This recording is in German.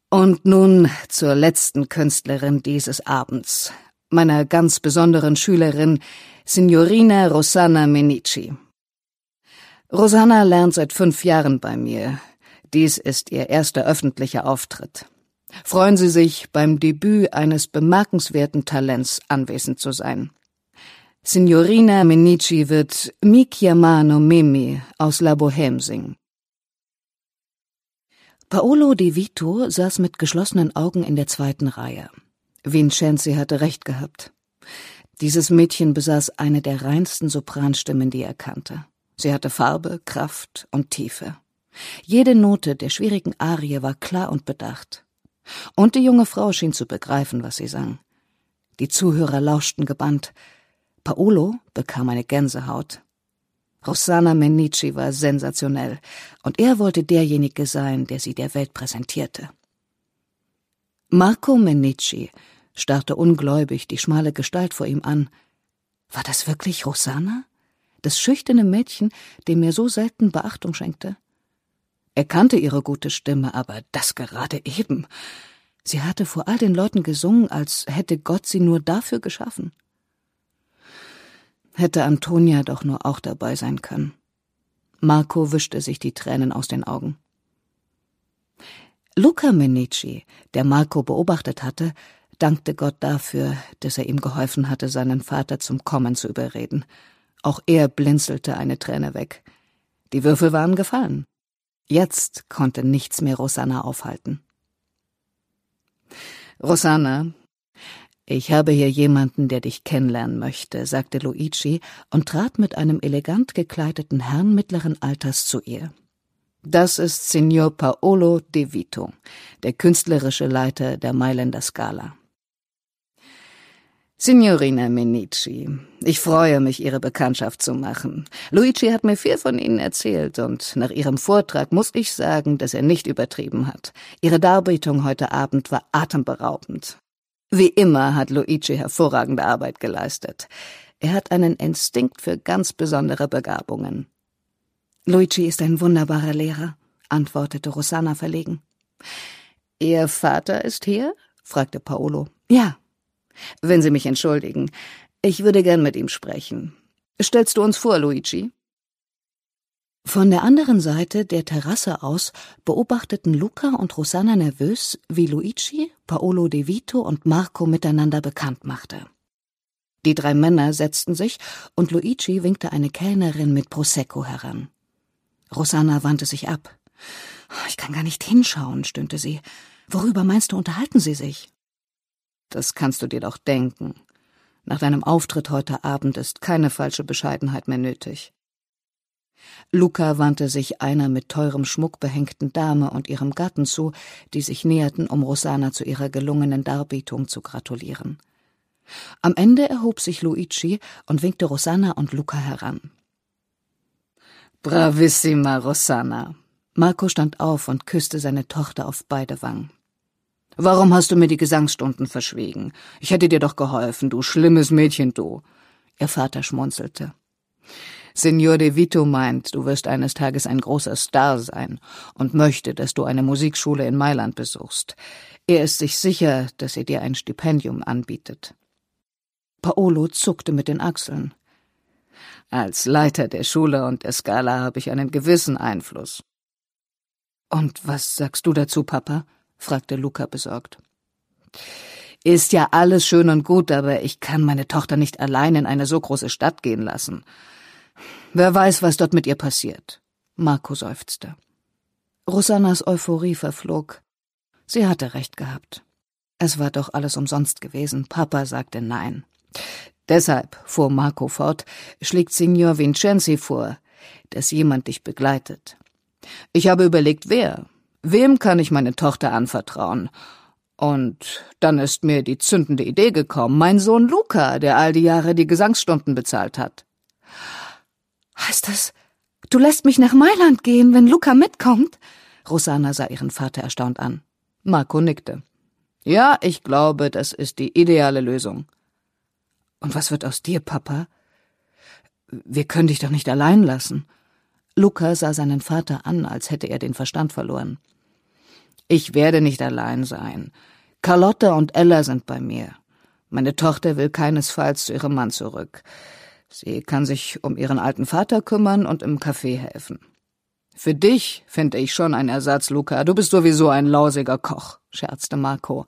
Und nun zur letzten Künstlerin dieses Abends, meiner ganz besonderen Schülerin, Signorina Rossana Menici. Rossana lernt seit 5 Jahren bei mir. Dies ist ihr erster öffentlicher Auftritt. Freuen Sie sich, beim Debüt eines bemerkenswerten Talents anwesend zu sein. Signorina Menici wird Mi chiamano Mimi aus La Bohème singen. Paolo De Vito saß mit geschlossenen Augen in der 2. Reihe. Vincenzi hatte recht gehabt. Dieses Mädchen besaß eine der reinsten Sopranstimmen, die er kannte. Sie hatte Farbe, Kraft und Tiefe. Jede Note der schwierigen Arie war klar und bedacht. Und die junge Frau schien zu begreifen, was sie sang. Die Zuhörer lauschten gebannt. Paolo bekam eine Gänsehaut. Rossana Menici war sensationell, und er wollte derjenige sein, der sie der Welt präsentierte. Marco Menici starrte ungläubig die schmale Gestalt vor ihm an. War das wirklich Rossana? Das schüchterne Mädchen, dem er so selten Beachtung schenkte? Er kannte ihre gute Stimme, aber das gerade eben. Sie hatte vor all den Leuten gesungen, als hätte Gott sie nur dafür geschaffen. Hätte Antonia doch nur auch dabei sein können. Marco wischte sich die Tränen aus den Augen. Luca Menici, der Marco beobachtet hatte, dankte Gott dafür, dass er ihm geholfen hatte, seinen Vater zum Kommen zu überreden. Auch er blinzelte eine Träne weg. Die Würfel waren gefallen. Jetzt konnte nichts mehr Rossana aufhalten. »Rossana, ich habe hier jemanden, der dich kennenlernen möchte«, sagte Luigi und trat mit einem elegant gekleideten Herrn mittleren Alters zu ihr. Das ist Signor Paolo De Vito, der künstlerische Leiter der Mailänder Scala. Signorina Menici, ich freue mich, Ihre Bekanntschaft zu machen. Luigi hat mir viel von Ihnen erzählt und nach Ihrem Vortrag muss ich sagen, dass er nicht übertrieben hat. Ihre Darbietung heute Abend war atemberaubend. Wie immer hat Luigi hervorragende Arbeit geleistet. Er hat einen Instinkt für ganz besondere Begabungen. Luigi ist ein wunderbarer Lehrer, antwortete Rossana verlegen. Ihr Vater ist hier? Fragte Paolo. Ja. Wenn Sie mich entschuldigen, ich würde gern mit ihm sprechen. Stellst du uns vor, Luigi? Von der anderen Seite der Terrasse aus beobachteten Luca und Rossana nervös, wie Luigi, Paolo De Vito und Marco miteinander bekannt machte. Die 3 Männer setzten sich und Luigi winkte eine Kellnerin mit Prosecco heran. Rossana wandte sich ab. »Ich kann gar nicht hinschauen«, stöhnte sie. »Worüber meinst du, unterhalten sie sich?« »Das kannst du dir doch denken. Nach deinem Auftritt heute Abend ist keine falsche Bescheidenheit mehr nötig.« Luca wandte sich einer mit teurem Schmuck behängten Dame und ihrem Gatten zu, die sich näherten, um Rossana zu ihrer gelungenen Darbietung zu gratulieren. Am Ende erhob sich Luigi und winkte Rossana und Luca heran. »Bravissima, Rossana!« Marco stand auf und küsste seine Tochter auf beide Wangen. »Warum hast du mir die Gesangsstunden verschwiegen? Ich hätte dir doch geholfen, du schlimmes Mädchen, du!« Ihr Vater schmunzelte. »Signor De Vito meint, du wirst eines Tages ein großer Star sein und möchte, dass du eine Musikschule in Mailand besuchst. Er ist sich sicher, dass er dir ein Stipendium anbietet.« Paolo zuckte mit den Achseln. »Als Leiter der Schule und der Scala habe ich einen gewissen Einfluss.« »Und was sagst du dazu, Papa?« fragte Luca besorgt. »Ist ja alles schön und gut, aber ich kann meine Tochter nicht allein in eine so große Stadt gehen lassen. Wer weiß, was dort mit ihr passiert.« Marco seufzte. Rossanas Euphorie verflog. Sie hatte recht gehabt. Es war doch alles umsonst gewesen. Papa sagte nein. »Deshalb«, fuhr Marco fort, »schlägt Signor Vincenzi vor, dass jemand dich begleitet. Ich habe überlegt, wer. Wem kann ich meine Tochter anvertrauen? Und dann ist mir die zündende Idee gekommen, mein Sohn Luca, der all die Jahre die Gesangsstunden bezahlt hat.« »Heißt das, du lässt mich nach Mailand gehen, wenn Luca mitkommt?« Rossana sah ihren Vater erstaunt an. Marco nickte. »Ja, ich glaube, das ist die ideale Lösung.« »Und was wird aus dir, Papa? Wir können dich doch nicht allein lassen.« Luca sah seinen Vater an, als hätte er den Verstand verloren. Ich werde nicht allein sein. Carlotta und Ella sind bei mir. Meine Tochter will keinesfalls zu ihrem Mann zurück. Sie kann sich um ihren alten Vater kümmern und im Café helfen. Für dich finde ich schon einen Ersatz, Luca. Du bist sowieso ein lausiger Koch, scherzte Marco.